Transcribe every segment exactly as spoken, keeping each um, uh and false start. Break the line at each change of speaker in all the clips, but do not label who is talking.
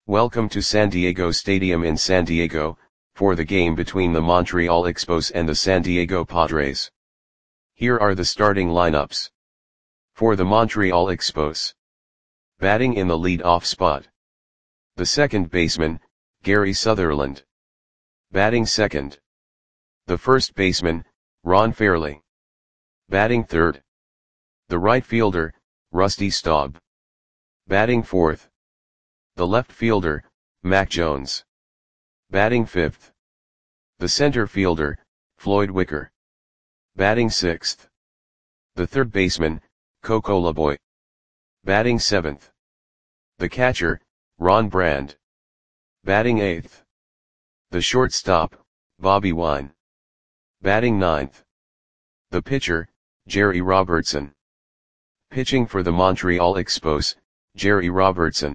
Welcome to San Diego Stadium in San Diego, for the game between the Montreal Expos and the San Diego Padres. Here are the starting lineups. For the Montreal Expos. Batting in the lead-off spot. The second baseman, Gary Sutherland. Batting second. The first baseman, Ron Fairly. Batting third. The right fielder, Rusty Staub. Batting fourth. The left fielder, Mac Jones. Batting fifth. The center fielder, Floyd Wicker. Batting sixth. The third baseman, Coco Laboy. Batting seventh. The catcher, Ron Brand. Batting eighth. The shortstop, Bobby Wine. Batting ninth. The pitcher, Jerry Robertson. Pitching for the Montreal Expos, Jerry Robertson.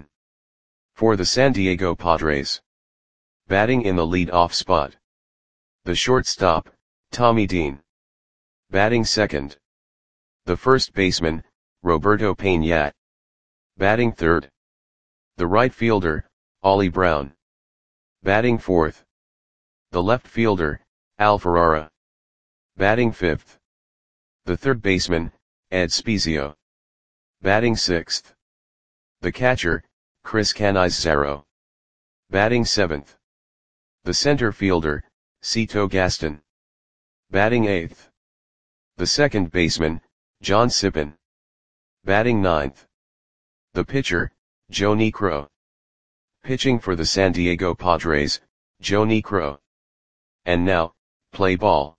For the San Diego Padres. Batting in the lead-off spot. The shortstop, Tommy Dean. Batting second. The first baseman, Roberto Peña. Batting third. The right fielder, Ollie Brown. Batting fourth. The left fielder, Al Ferrara. Batting fifth. The third baseman, Ed Spezio. Batting sixth. The catcher, Chris Canizaro. Batting seventh. The center fielder, Cito Gaston. Batting eighth. The second baseman, John Sippen. Batting ninth. The pitcher, Joe Niekro. Pitching for the San Diego Padres, Joe Niekro. And now, play ball.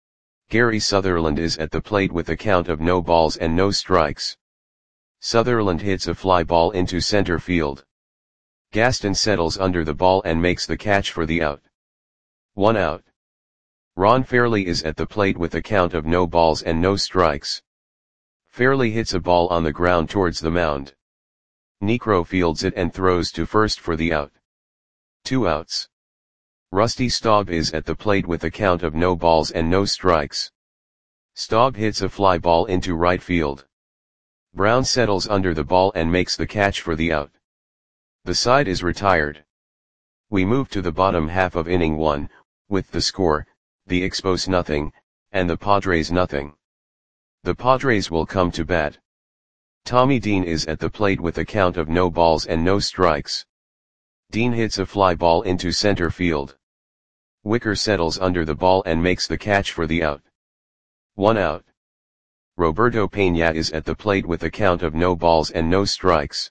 Gary Sutherland is at the plate with a count of no balls and no strikes. Sutherland hits a fly ball into center field. Gaston settles under the ball and makes the catch for the out. One out. Ron Fairly is at the plate with a count of no balls and no strikes. Fairly hits a ball on the ground towards the mound. Niekro fields it and throws to first for the out. Two outs. Rusty Staub is at the plate with a count of no balls and no strikes. Staub hits a fly ball into right field. Brown settles under the ball and makes the catch for the out. The side is retired. We move to the bottom half of inning one, with the score, the Expos nothing, and the Padres nothing. The Padres will come to bat. Tommy Dean is at the plate with a count of no balls and no strikes. Dean hits a fly ball into center field. Wicker settles under the ball and makes the catch for the out. One out. Roberto Peña is at the plate with a count of no balls and no strikes.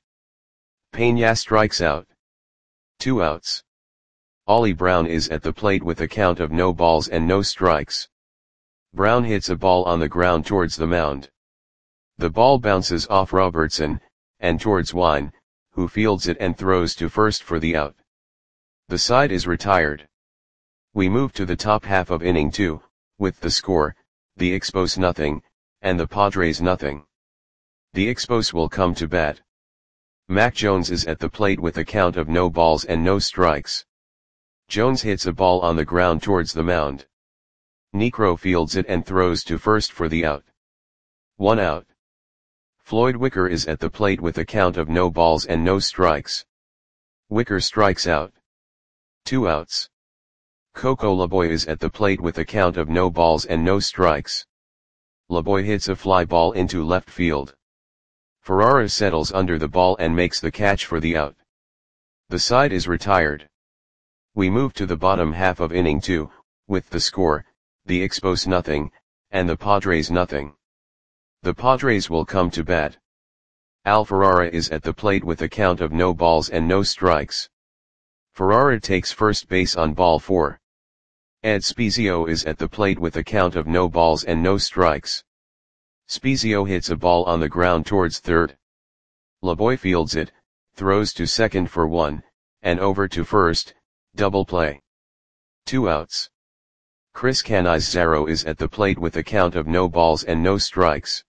Peña strikes out. Two outs. Ollie Brown is at the plate with a count of no balls and no strikes. Brown hits a ball on the ground towards the mound. The ball bounces off Robertson, and towards Wine, who fields it and throws to first for the out. The side is retired. We move to the top half of inning two, with the score, the Expos nothing, and the Padres nothing. The Expos will come to bat. Mac Jones is at the plate with a count of no balls and no strikes. Jones hits a ball on the ground towards the mound. Niekro fields it and throws to first for the out. One out. Floyd Wicker is at the plate with a count of no balls and no strikes. Wicker strikes out. Two outs. Coco Laboy is at the plate with a count of no balls and no strikes. Laboy hits a fly ball into left field. Ferrara settles under the ball and makes the catch for the out. The side is retired. We move to the bottom half of inning two, with the score, the Expos nothing, and the Padres nothing. The Padres will come to bat. Al Ferrara is at the plate with a count of no balls and no strikes. Ferrara takes first base on ball four. Ed Spezio is at the plate with a count of no balls and no strikes. Spezio hits a ball on the ground towards third. Laboy fields it, throws to second for one, and over to first, double play. Two outs. Chris Canizaro is at the plate with a count of no balls and no strikes.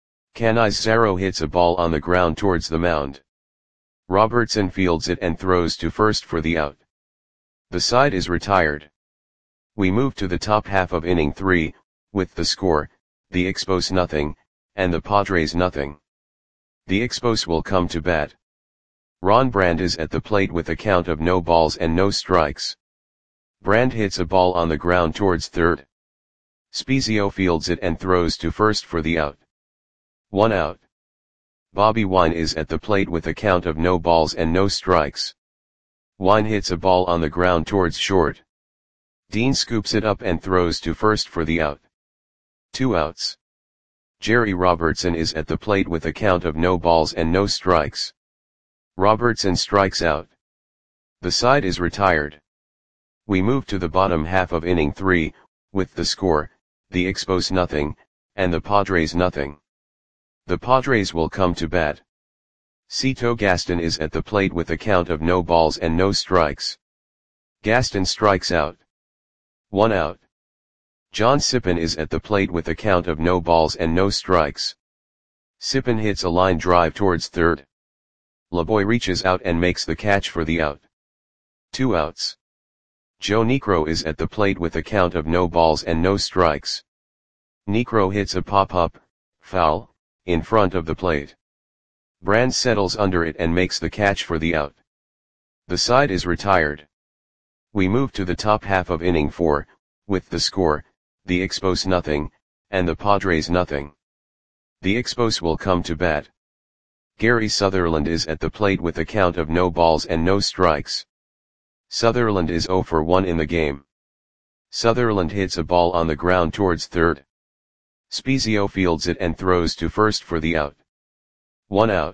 Canizaro hits a ball on the ground towards the mound. Robertson fields it and throws to first for the out. The side is retired. We move to the top half of inning three, with the score, the Expos nothing, and the Padres nothing. The Expos will come to bat. Ron Brand is at the plate with a count of no balls and no strikes. Brand hits a ball on the ground towards third. Spiezio fields it and throws to first for the out. One out. Bobby Wine is at the plate with a count of no balls and no strikes. Wine hits a ball on the ground towards short. Dean scoops it up and throws to first for the out. Two outs. Jerry Robertson is at the plate with a count of no balls and no strikes. Robertson strikes out. The side is retired. We move to the bottom half of inning three, with the score, the Expos nothing, and the Padres nothing. The Padres will come to bat. Cito Gaston is at the plate with a count of no balls and no strikes. Gaston strikes out. One out. John Sippen is at the plate with a count of no balls and no strikes. Sippen hits a line drive towards third. LeBoy reaches out and makes the catch for the out. Two outs. Joe Niekro is at the plate with a count of no balls and no strikes. Niekro hits a pop-up, foul, in front of the plate. Brand settles under it and makes the catch for the out. The side is retired. We move to the top half of inning four, with the score, the Expos nothing, and the Padres nothing. The Expos will come to bat. Gary Sutherland is at the plate with a count of no balls and no strikes. Sutherland is oh for one in the game. Sutherland hits a ball on the ground towards third. Spiezio fields it and throws to first for the out. One out.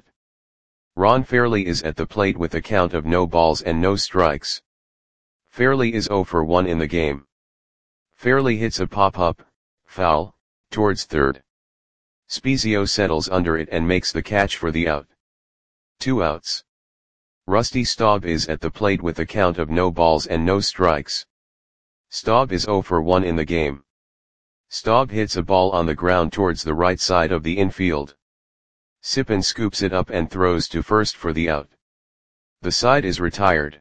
Ron Fairley is at the plate with a count of no balls and no strikes. Fairley is oh for one in the game. Fairley hits a pop-up, foul, towards third. Spiezio settles under it and makes the catch for the out. Two outs. Rusty Staub is at the plate with a count of no balls and no strikes. Staub is oh for one in the game. Staub hits a ball on the ground towards the right side of the infield. Sippen scoops it up and throws to first for the out. The side is retired.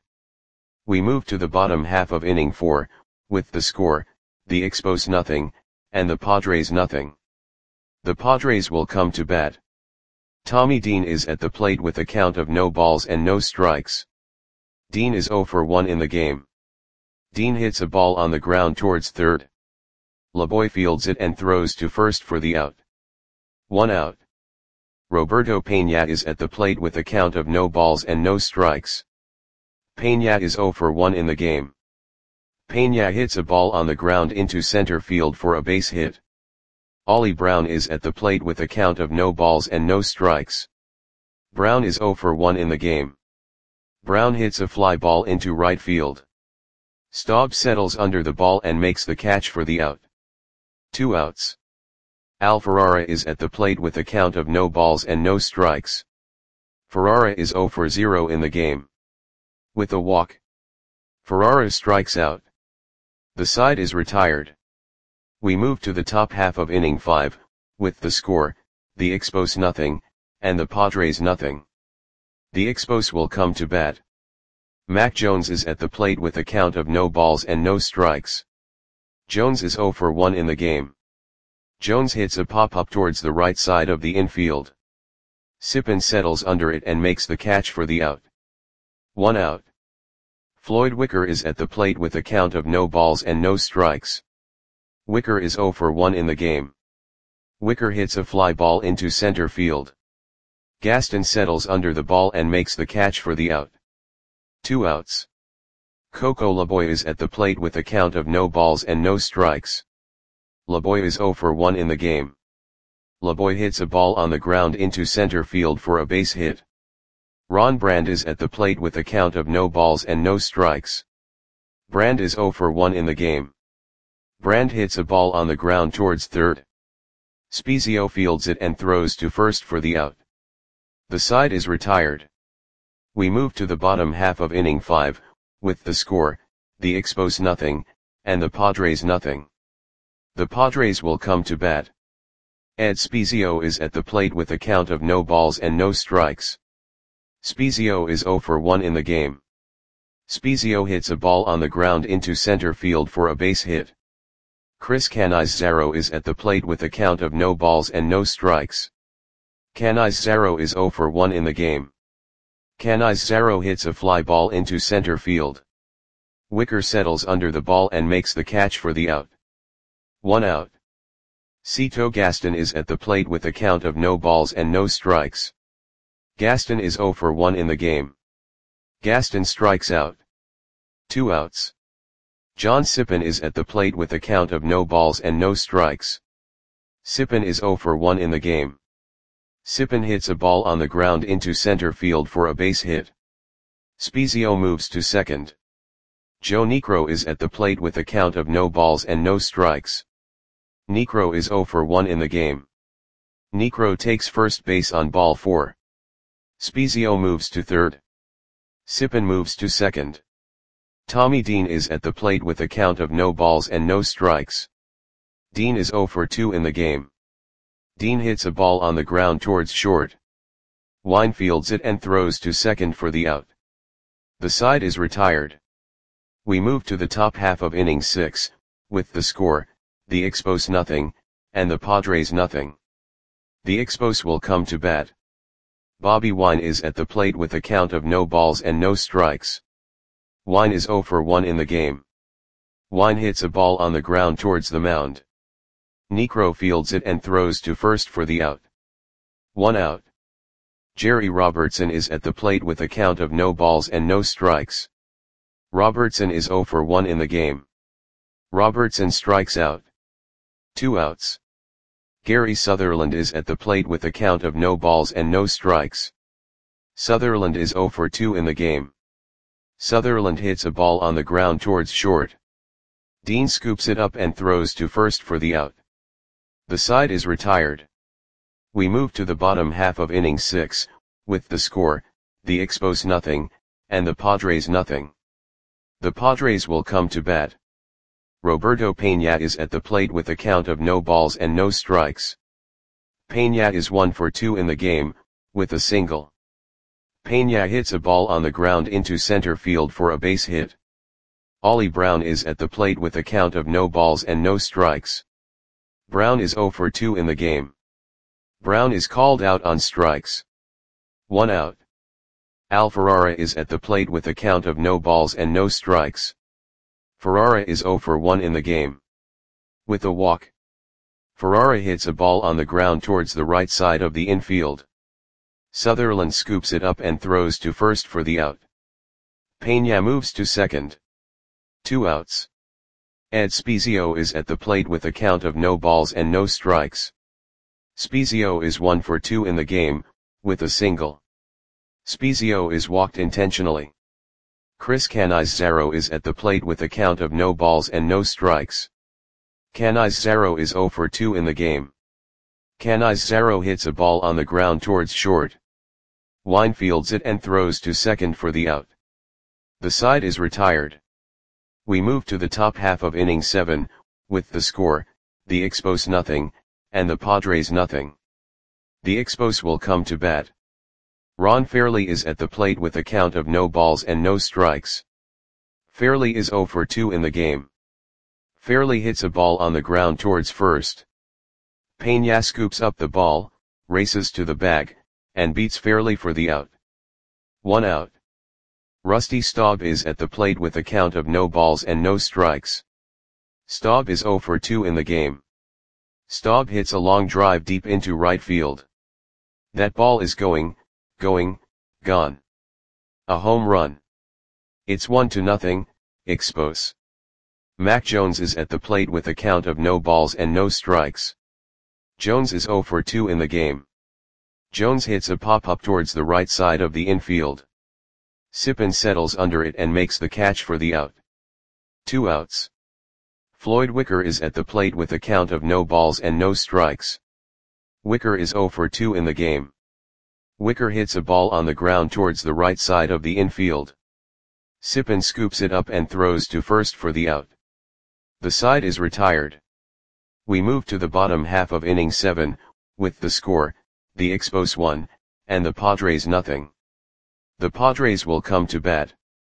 We move to the bottom half of inning four, with the score, the Expos nothing, and the Padres nothing. The Padres will come to bat. Tommy Dean is at the plate with a count of no balls and no strikes. Dean is oh for one in the game. Dean hits a ball on the ground towards third. LeBoy fields it and throws to first for the out. One out. Roberto Peña is at the plate with a count of no balls and no strikes. Peña is oh for one in the game. Peña hits a ball on the ground into center field for a base hit. Ollie Brown is at the plate with a count of no balls and no strikes. Brown is oh for one in the game. Brown hits a fly ball into right field. Staub settles under the ball and makes the catch for the out. Two outs. Al Ferrara is at the plate with a count of no balls and no strikes. Ferrara is oh for zero in the game. With a walk, Ferrara strikes out. The side is retired. We move to the top half of inning five, with the score, the Expos nothing, and the Padres nothing. The Expos will come to bat. Mac Jones is at the plate with a count of no balls and no strikes. Jones is oh for one in the game. Jones hits a pop-up towards the right side of the infield. Sippen settles under it and makes the catch for the out. One out. Floyd Wicker is at the plate with a count of no balls and no strikes. Wicker is oh for one in the game. Wicker hits a fly ball into center field. Gaston settles under the ball and makes the catch for the out. Two outs. Coco LeBoy is at the plate with a count of no balls and no strikes. LeBoy is oh for one in the game. LeBoy hits a ball on the ground into center field for a base hit. Ron Brand is at the plate with a count of no balls and no strikes. Brand is oh for one in the game. Brand hits a ball on the ground towards third. Spiezio fields it and throws to first for the out. The side is retired. We move to the bottom half of inning five, with the score, the Expos nothing, and the Padres nothing. The Padres will come to bat. Ed Spiezio is at the plate with a count of no balls and no strikes. Spiezio is oh for one in the game. Spiezio hits a ball on the ground into center field for a base hit. Chris Canizaro is at the plate with a count of no balls and no strikes. Canizaro is oh for one in the game. Canizaro hits a fly ball into center field. Wicker settles under the ball and makes the catch for the out. One out. Cito Gaston is at the plate with a count of no balls and no strikes. Gaston is zero for one in the game. Gaston strikes out. Two outs. John Sippen is at the plate with a count of no balls and no strikes. Sippen is zero for one in the game. Sippen hits a ball on the ground into center field for a base hit. Spezio moves to second. Joe Niekro is at the plate with a count of no balls and no strikes. Niekro is zero for one in the game. Niekro takes first base on ball four. Spezio moves to third. Sippen moves to second. Tommy Dean is at the plate with a count of no balls and no strikes. Dean is zero for two in the game. Dean hits a ball on the ground towards short. Wine fields it and throws to second for the out. The side is retired. We move to the top half of inning six, with the score, the Expos nothing, and the Padres nothing. The Expos will come to bat. Bobby Wine is at the plate with a count of no balls and no strikes. Wine is zero for one in the game. Wine hits a ball on the ground towards the mound. Niekro fields it and throws to first for the out. One out. Jerry Robertson is at the plate with a count of no balls and no strikes. Robertson is zero for one in the game. Robertson strikes out. Two outs. Gary Sutherland is at the plate with a count of no balls and no strikes. Sutherland is zero for two in the game. Sutherland hits a ball on the ground towards short. Dean scoops it up and throws to first for the out. The side is retired. We move to the bottom half of inning six, with the score, the Expos nothing, and the Padres nothing. The Padres will come to bat. Roberto Peña is at the plate with a count of no balls and no strikes. Peña is one for two in the game, with a single. Peña hits a ball on the ground into center field for a base hit. Ollie Brown is at the plate with a count of no balls and no strikes. Brown is zero for two in the game. Brown is called out on strikes. One out. Al Ferrara is at the plate with a count of no balls and no strikes. Ferrara is zero for one in the game. With a walk. Ferrara hits a ball on the ground towards the right side of the infield. Sutherland scoops it up and throws to first for the out. Peña moves to second. Two outs. Ed Spezio is at the plate with a count of no balls and no strikes. Spezio is one for two in the game, with a single. Spezio is walked intentionally. Chris Canizaro is at the plate with a count of no balls and no strikes. Canizaro is zero for two in the game. Canizaro hits a ball on the ground towards short. Wine fields it and throws to second for the out. The side is retired. We move to the top half of inning seven, with the score, the Expos nothing, and the Padres nothing. The Expos will come to bat. Ron Fairley is at the plate with a count of no balls and no strikes. Fairley is zero for two in the game. Fairley hits a ball on the ground towards first. Peña scoops up the ball, races to the bag, and beats Fairley for the out. One out. Rusty Staub is at the plate with a count of no balls and no strikes. Staub is zero for two in the game. Staub hits a long drive deep into right field. That ball is going, going, gone. A home run. It's one to nothing, Expos. Mac Jones is at the plate with a count of no balls and no strikes. Jones is zero for two in the game. Jones hits a pop-up towards the right side of the infield. Sippen settles under it and makes the catch for the out. Two outs. Floyd Wicker is at the plate with a count of no balls and no strikes. Wicker is zero for two in the game. Wicker hits a ball on the ground towards the right side of the infield. Sippen scoops it up and throws to first for the out. The side is retired. We move to the bottom half of inning seven, with the score, the Expos one, and the Padres nothing. The Padres will come to bat.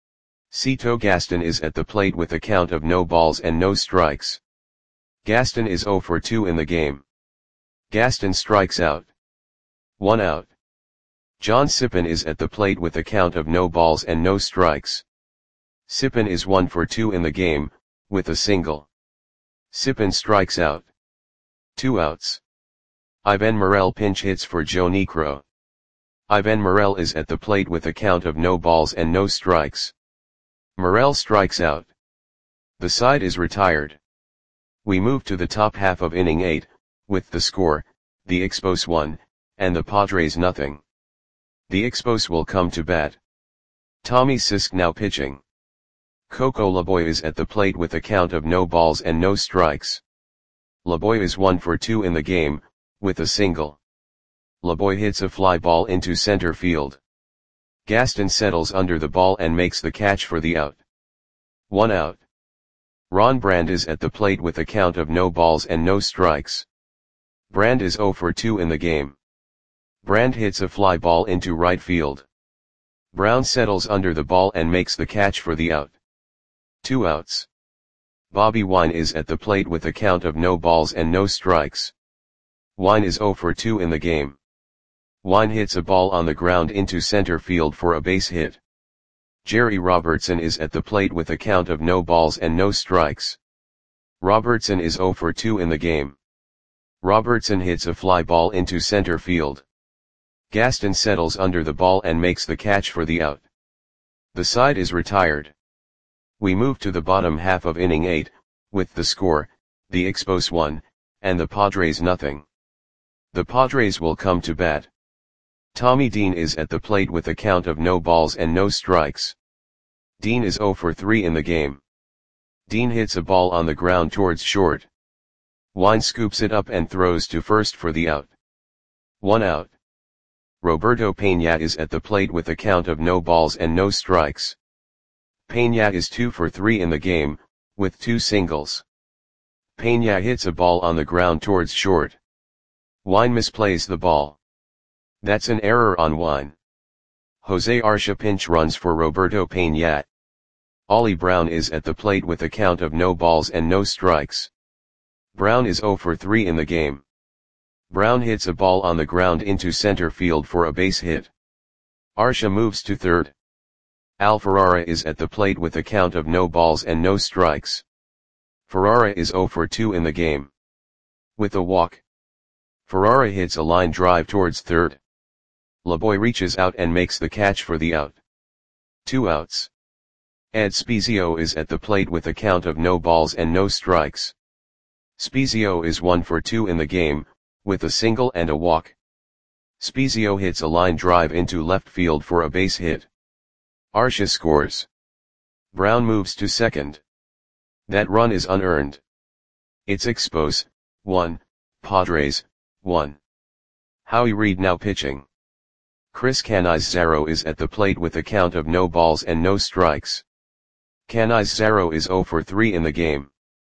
Cito Gaston is at the plate with a count of no balls and no strikes. Gaston is zero for two in the game. Gaston strikes out. One out. John Sippen is at the plate with a count of no balls and no strikes. Sippen is one for two in the game, with a single. Sippen strikes out. Two outs. Ivan Morel pinch hits for Joe Niekro. Ivan Morel is at the plate with a count of no balls and no strikes. Morel strikes out. The side is retired. We move to the top half of inning eight, with the score, the Expos one, and the Padres nothing. The Expos will come to bat. Tommy Sisk now pitching. Coco Laboy is at the plate with a count of no balls and no strikes. Laboy is one for two in the game, with a single. Laboy hits a fly ball into center field. Gaston settles under the ball and makes the catch for the out. One out. Ron Brand is at the plate with a count of no balls and no strikes. Brand is zero for two in the game. Brand hits a fly ball into right field. Brown settles under the ball and makes the catch for the out. Two outs. Bobby Wine is at the plate with a count of no balls and no strikes. Wine is zero for two in the game. Wine hits a ball on the ground into center field for a base hit. Jerry Robertson is at the plate with a count of no balls and no strikes. Robertson is zero for two in the game. Robertson hits a fly ball into center field. Gaston settles under the ball and makes the catch for the out. The side is retired. We move to the bottom half of inning eight, with the score, the Expos one, and the Padres nothing. The Padres will come to bat. Tommy Dean is at the plate with a count of no balls and no strikes. Dean is zero for three in the game. Dean hits a ball on the ground towards short. Wine scoops it up and throws to first for the out. One out. Roberto Peña is at the plate with a count of no balls and no strikes. Peña is two for three in the game, with two singles. Peña hits a ball on the ground towards short. Wine misplays the ball. That's an error on Wine. Jose Arcia pinch runs for Roberto Peña. Ollie Brown is at the plate with a count of no balls and no strikes. Brown is zero for three in the game. Brown hits a ball on the ground into center field for a base hit. Arcia moves to third. Al Ferrara is at the plate with a count of no balls and no strikes. Ferrara is zero for two in the game. With a walk. Ferrara hits a line drive towards third. Laboy reaches out and makes the catch for the out. Two outs. Ed Spezio is at the plate with a count of no balls and no strikes. Spezio is one for two in the game, with a single and a walk. Spezio hits a line drive into left field for a base hit. Arcia scores. Brown moves to second. That run is unearned. It's Expos, one, Padres, one. Howie Reed now pitching. Chris Canizaro is at the plate with a count of no balls and no strikes. Canizaro is zero for three in the game.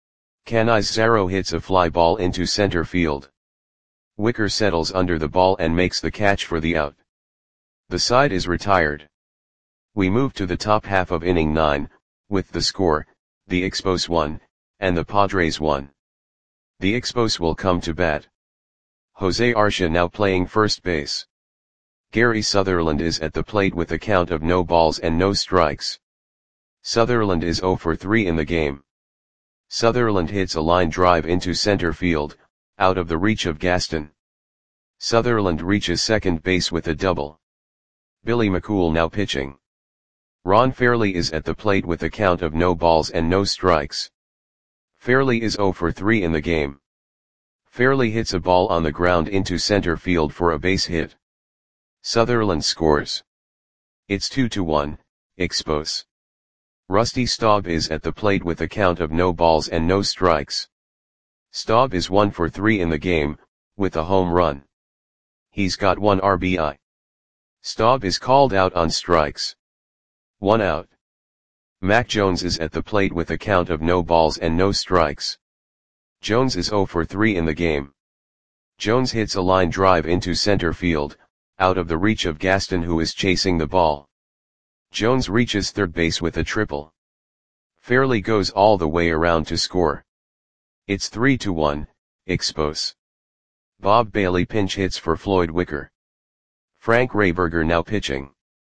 Canizaro hits a fly ball into center field. Wicker settles under the ball and makes the catch for the out. The side is retired. We move to the top half of inning nine, with the score, the Expos one, and the Padres one. The Expos will come to bat. Jose Arcia now playing first base. Gary Sutherland is at the plate with a count of no balls and no strikes. Sutherland is zero for three in the game. Sutherland hits a line drive into center field, out of the reach of Gaston. Sutherland reaches second base with a double. Billy McCool now pitching. Ron Fairley is at the plate with a count of no balls and no strikes. Fairley is zero for three in the game. Fairley hits a ball on the ground into center field for a base hit. Sutherland scores. It's two to one, Expos. Rusty Staub is at the plate with a count of no balls and no strikes. Staub is one for three in the game, with a home run. He's got one R B I. Staub is called out on strikes. One out. Mac Jones is at the plate with a count of no balls and no strikes. Jones is zero for three in the game. Jones hits a line drive into center field, out of the reach of Gaston, who is chasing the ball. Jones reaches third base with a triple. Fairley goes all the way around to score. It's three to one, Expos. Bob Bailey pinch hits for Floyd Wicker. Frank Rehberger now pitching.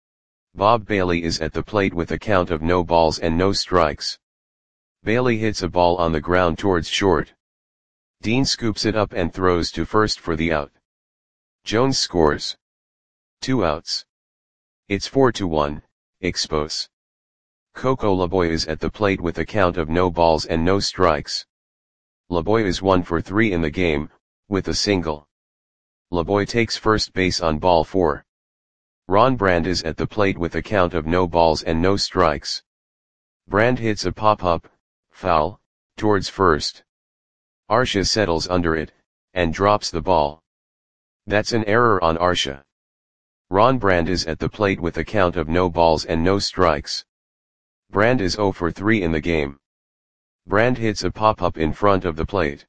Bob Bailey is at the plate with a count of no balls and no strikes. Bailey hits a ball on the ground towards short. Dean scoops it up and throws to first for the out. Jones scores. Two outs. It's four to one, Expos. Coco Laboy is at the plate with a count of no balls and no strikes. Laboy is one for three in the game, with a single. Laboy takes first base on ball four. Ron Brand is at the plate with a count of no balls and no strikes. Brand hits a pop-up, foul, towards first. Arcia settles under it, and drops the ball. That's an error on Arcia. Ron Brand is at the plate with a count of no balls and no strikes. Brand is zero for three in the game. Brand hits a pop-up in front of the plate.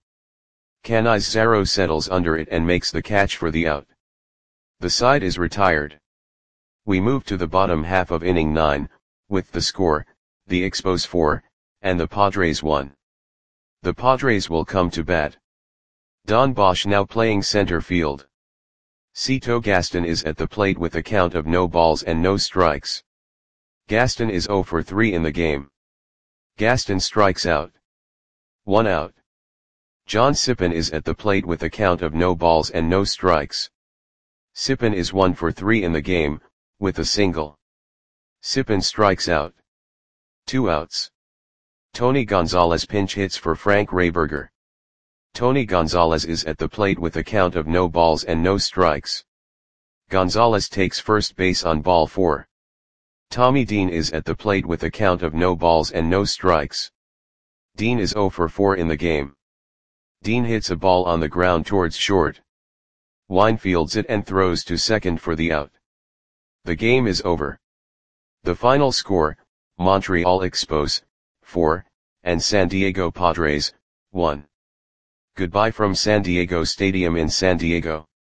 Canizaro settles under it and makes the catch for the out. The side is retired. We move to the bottom half of inning nine, with the score, the Expos four, and the Padres one. The Padres will come to bat. Don Bosch now playing center field. Cito Gaston is at the plate with a count of no balls and no strikes. Gaston is zero for three in the game. Gaston strikes out. One out. John Sippen is at the plate with a count of no balls and no strikes. Sippen is one for three in the game, with a single. Sippen strikes out. Two outs. Tony Gonzalez pinch hits for Frank Rehberger. Tony Gonzalez is at the plate with a count of no balls and no strikes. Gonzalez takes first base on ball four. Tommy Dean is at the plate with a count of no balls and no strikes. Dean is zero for four in the game. Dean hits a ball on the ground towards short. Wine fields it and throws to second for the out. The game is over. The final score, Montreal Expos, four, and San Diego Padres, one. Goodbye from San Diego Stadium in San Diego.